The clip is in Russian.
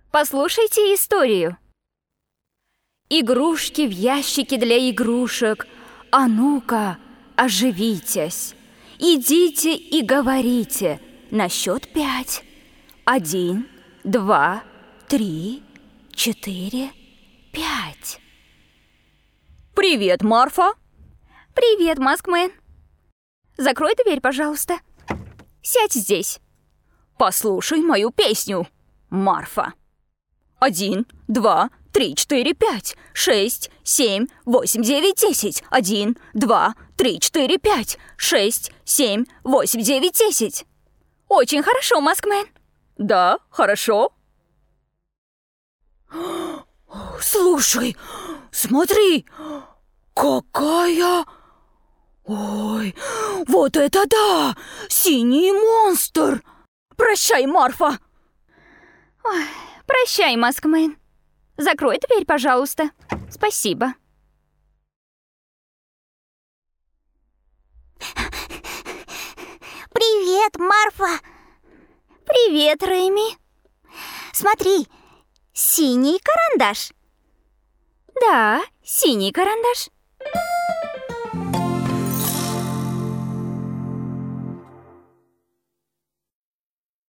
Послушайте историю. Игрушки в ящике для игрушек. А ну-ка, оживитесь. Идите и говорите на счет 5. 1, 2, 3, 4, 5. Привет, Марфа. Привет, Маскмен. Закрой дверь, пожалуйста. Сядь здесь. Послушай мою песню, Марфа. 1, 2, 3, 4, 5, 6, 7, 8, 9, 10. 1, 2, 3, 4, 5, 6, 7, 8, 9, 10. Очень хорошо, Маскмен. Да, хорошо. Слушай, смотри, какая... Ой, вот это да! Синий монстр! Прощай, Марфа! Ой, прощай, Маскмен. Закрой дверь, пожалуйста. Спасибо. Привет, Марфа. Привет, Рэми. Смотри, синий карандаш. Да, синий карандаш.